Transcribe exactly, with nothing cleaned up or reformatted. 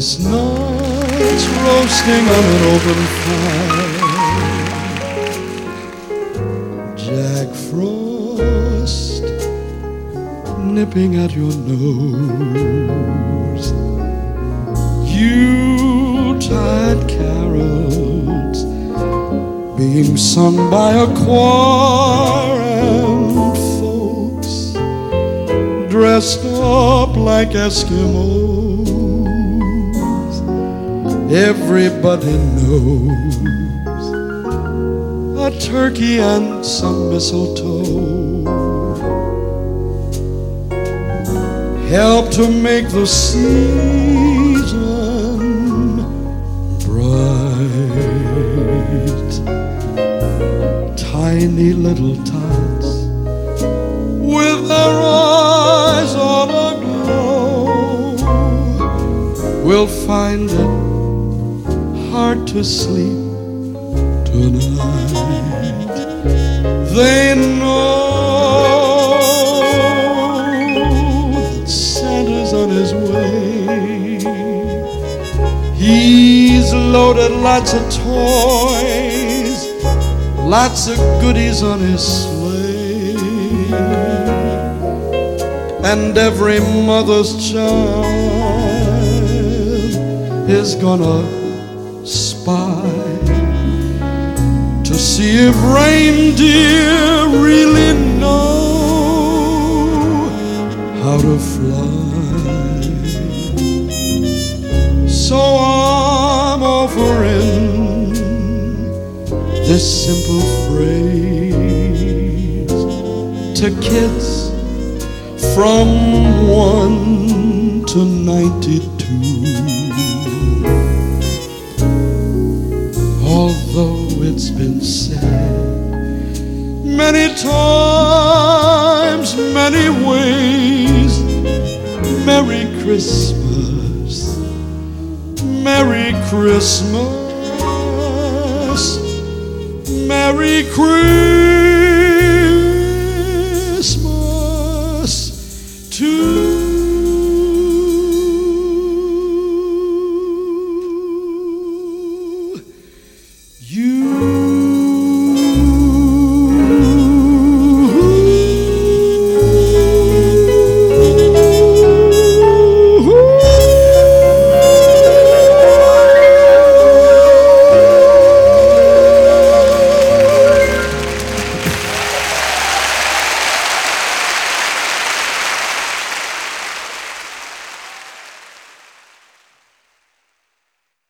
Chestnuts roasting on an open fire, Jack Frost nipping at your nose, Yuletide carols being sung by a choir, and folks dressed up like Eskimos. Everybody knows a turkey and some mistletoe help to make the season bright. Tiny little tots with their eyes all aglow will find it hard to sleep tonight. They know that Santa's on his way. He's loaded lots of toys, lots of goodies on his sleigh, and every mother's child is gonna spy to see if reindeer really know how to fly. So I'm offering this simple phrase to kids from one to ninety-two. Although it's been said many times, many ways, Merry Christmas, Merry Christmas, Merry Christmas.